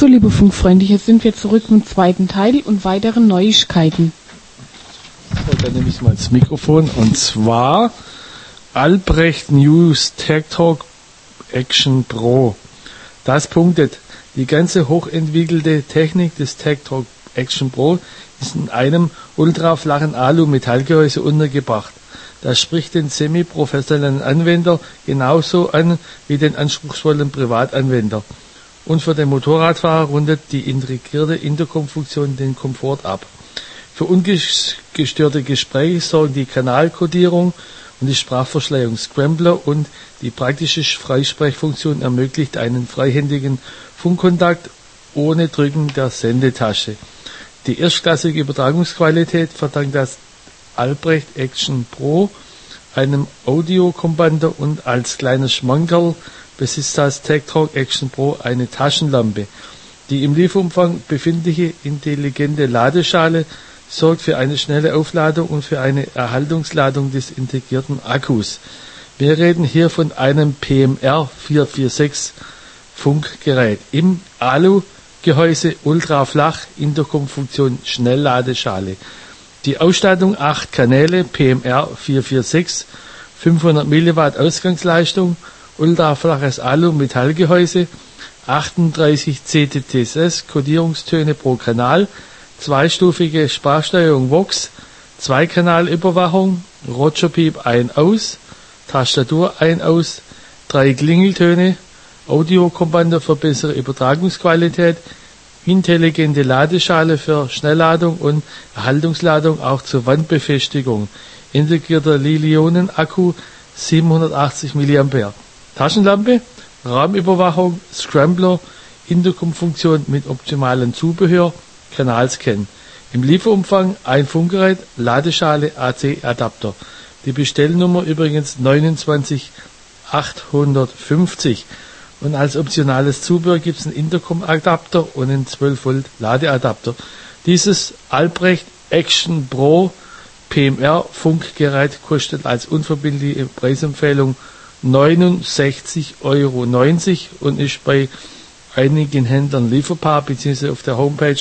So, liebe Funkfreunde, hier sind wir zurück mit dem zweiten Teil und weiteren Neuigkeiten. So, dann nehme ich mal das Mikrofon und zwar Albrecht News Tech Talk Action Pro. Das punktet: Die ganze hochentwickelte Technik des Tech Talk Action Pro ist in einem ultraflachen Alu-Metallgehäuse untergebracht. Das spricht den semi-professionellen Anwender genauso an wie den anspruchsvollen Privatanwender. Und für den Motorradfahrer rundet die integrierte Intercom-Funktion den Komfort ab. Für ungestörte Gespräche sorgen die Kanalkodierung und die Sprachverschleierung Scrambler und die praktische Freisprechfunktion ermöglicht einen freihändigen Funkkontakt ohne Drücken der Sendetasche. Die erstklassige Übertragungsqualität verdankt das Albrecht Action Pro einem Audiokompander und als kleines Schmankerl besitzt das Tech Talk Action Pro eine Taschenlampe. Die im Lieferumfang befindliche intelligente Ladeschale sorgt für eine schnelle Aufladung und für eine Erhaltungsladung des integrierten Akkus. Wir reden hier von einem PMR 446 Funkgerät im Alu-Gehäuse, ultraflach, Intercom-Funktion, Schnellladeschale. Die Ausstattung: 8 Kanäle, PMR 446, 500 Milliwatt Ausgangsleistung, ultraflaches Alu-Metallgehäuse, 38 CTTS Kodierungstöne pro Kanal, zweistufige Sprachsteuerung VOX, Zweikanalüberwachung, Roger Piep ein-aus, Tastatur ein-aus, 3 Klingeltöne, Audiokompander für bessere Übertragungsqualität, intelligente Ladeschale für Schnellladung und Erhaltungsladung auch zur Wandbefestigung, integrierter Li-Ionen-Akku 780 mA, Taschenlampe, Raumüberwachung, Scrambler, Intercom-Funktion mit optimalem Zubehör, Kanalscan. Im Lieferumfang ein Funkgerät, Ladeschale, AC-Adapter. Die Bestellnummer übrigens 29850. Und als optionales Zubehör gibt es einen Intercom-Adapter und einen 12V Ladeadapter. Dieses Albrecht Action Pro PMR Funkgerät kostet als unverbindliche Preisempfehlung 69,90 € und ist bei einigen Händlern lieferbar, beziehungsweise auf der Homepage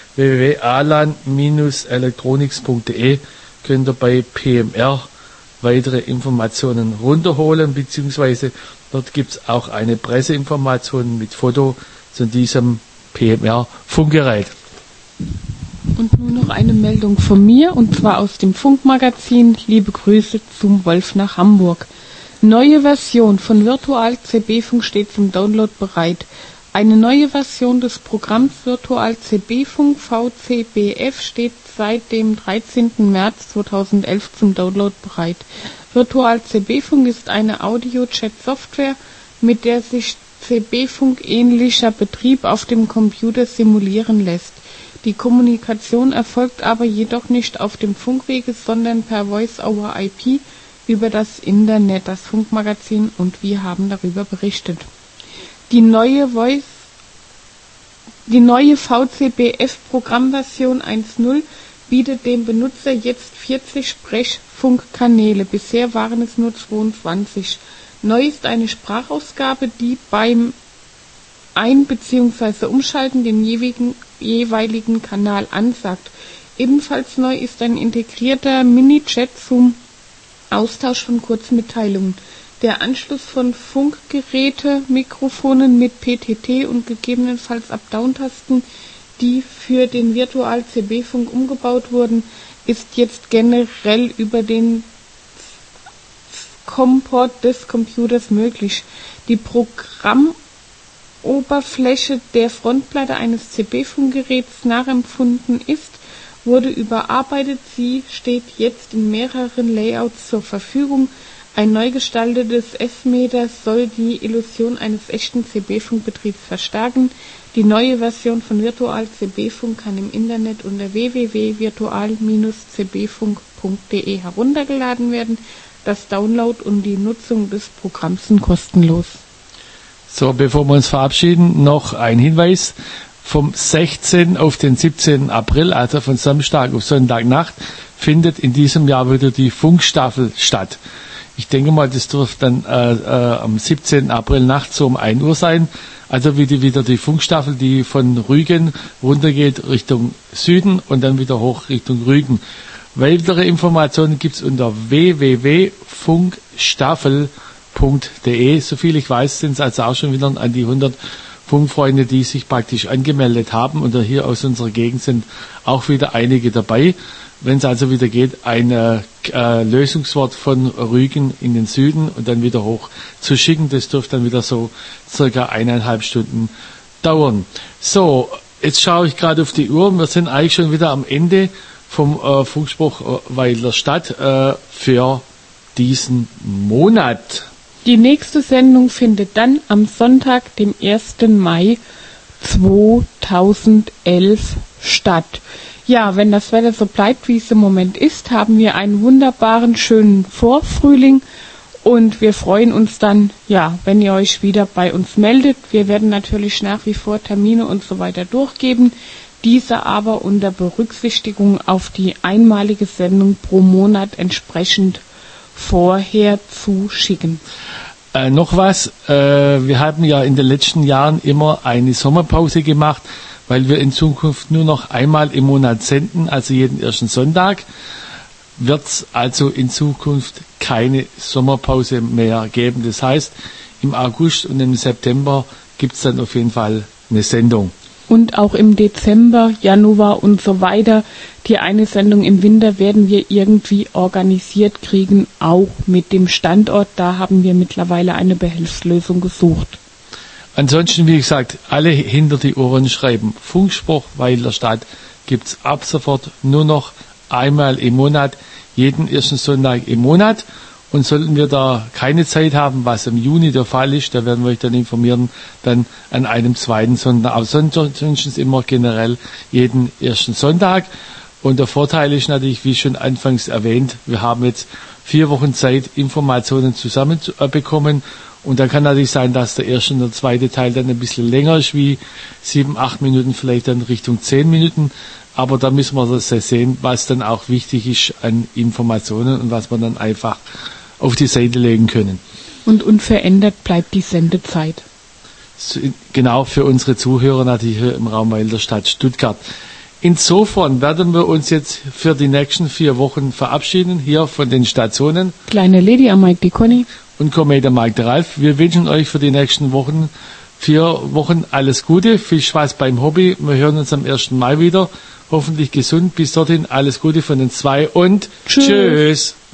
www.alan-electronics.de könnt ihr bei PMR weitere Informationen runterholen, beziehungsweise dort gibt es auch eine Presseinformation mit Foto zu diesem PMR-Funkgerät. Und nun noch eine Meldung von mir, und zwar aus dem Funkmagazin. Liebe Grüße zum Wolf nach Hamburg. Neue Version von Virtual CB Funk steht zum Download bereit. Eine neue Version des Programms Virtual CB Funk VCBF steht seit dem 13. März 2011 zum Download bereit. Virtual CB Funk ist eine Audio-Chat-Software, mit der sich CB-Funk ähnlicher Betrieb auf dem Computer simulieren lässt. Die Kommunikation erfolgt aber jedoch nicht auf dem Funkwege, sondern per Voice-over-IP über das Internet, das Funkmagazin, und wir haben darüber berichtet. Die neue VCBF-Programmversion 1.0 bietet dem Benutzer jetzt 40 Sprechfunkkanäle. Bisher waren es nur 22. Neu ist eine Sprachausgabe, die beim Ein- bzw. Umschalten den jeweiligen Kanal ansagt. Ebenfalls neu ist ein integrierter Mini-Chat zum Austausch von Kurzmitteilungen. Der Anschluss von Funkgeräte-Mikrofonen mit PTT und gegebenenfalls Up-Down-Tasten, die für den Virtual-CB-Funk umgebaut wurden, ist jetzt generell über den COM-Port des Computers möglich. Die Programmoberfläche der Frontplatte eines CB-Funkgeräts nachempfunden ist, wurde überarbeitet. Sie steht jetzt in mehreren Layouts zur Verfügung. Ein neu gestaltetes S-Meter soll die Illusion eines echten CB-Funkbetriebs verstärken. Die neue Version von Virtual CB-Funk kann im Internet unter www.virtual-cbfunk.de heruntergeladen werden. Das Download und die Nutzung des Programms sind kostenlos. So, bevor wir uns verabschieden, noch ein Hinweis. Vom 16. auf den 17. April, also von Samstag auf Sonntagnacht, findet in diesem Jahr wieder die Funkstaffel statt. Ich denke mal, das dürfte dann am 17. April nachts so um 1 Uhr sein. Also wieder die Funkstaffel, die von Rügen runtergeht Richtung Süden und dann wieder hoch Richtung Rügen. Weitere Informationen gibt's unter www.funkstaffel.de. Soviel ich weiß, sind es also auch schon wieder an die 100 Funkfreunde, die sich praktisch angemeldet haben. Und hier aus unserer Gegend sind auch wieder einige dabei. Wenn es also wieder geht, ein Lösungswort von Rügen in den Süden und dann wieder hoch zu schicken, das dürfte dann wieder so circa 1,5 Stunden dauern. So, jetzt schaue ich gerade auf die Uhr. Wir sind eigentlich schon wieder am Ende vom Funkspruch Weiler Stadt für diesen Monat. Die nächste Sendung findet dann am Sonntag, dem 1. Mai 2011 statt. Ja, wenn das Wetter so bleibt, wie es im Moment ist, haben wir einen wunderbaren, schönen Vorfrühling und wir freuen uns dann, ja, wenn ihr euch wieder bei uns meldet. Wir werden natürlich nach wie vor Termine und so weiter durchgeben, diese aber unter Berücksichtigung auf die einmalige Sendung pro Monat entsprechend vorher zu schicken. Noch was, wir haben ja in den letzten Jahren immer eine Sommerpause gemacht, weil wir in Zukunft nur noch einmal im Monat senden, also jeden ersten Sonntag, wird es also in Zukunft keine Sommerpause mehr geben. Das heißt, im August und im September gibt es dann auf jeden Fall eine Sendung. Und auch im Dezember, Januar und so weiter. Die eine Sendung im Winter werden wir irgendwie organisiert kriegen, auch mit dem Standort. Da haben wir mittlerweile eine Behelfslösung gesucht. Ansonsten, wie gesagt, alle hinter die Ohren schreiben. Funkspruch Weiler Stadt gibt's ab sofort nur noch einmal im Monat, jeden ersten Sonntag im Monat. Und sollten wir da keine Zeit haben, was im Juni der Fall ist, da werden wir euch dann informieren, dann an einem zweiten Sonntag. Aber sonst ist immer generell jeden ersten Sonntag. Und der Vorteil ist natürlich, wie schon anfangs erwähnt, wir haben jetzt 4 Wochen Zeit, Informationen zusammenzubekommen. Und dann kann natürlich sein, dass der erste und der zweite Teil dann ein bisschen länger ist, wie 7, 8 Minuten, vielleicht dann Richtung 10 Minuten. Aber da müssen wir das sehen, was dann auch wichtig ist an Informationen und was wir dann einfach auf die Seite legen können. Und unverändert bleibt die Sendezeit. Genau, für unsere Zuhörer natürlich hier im Raum Weiler Stadt Stuttgart. Insofern werden wir uns jetzt für die nächsten 4 Wochen verabschieden, hier von den Stationen. Kleine Lady am Mike, die Conny. Und Komet der Mike, der Ralf. Wir wünschen euch für die nächsten 4 Wochen alles Gute, viel Spaß beim Hobby. Wir hören uns am 1. Mai wieder. Hoffentlich gesund. Bis dorthin alles Gute von den 2 und Tschüss.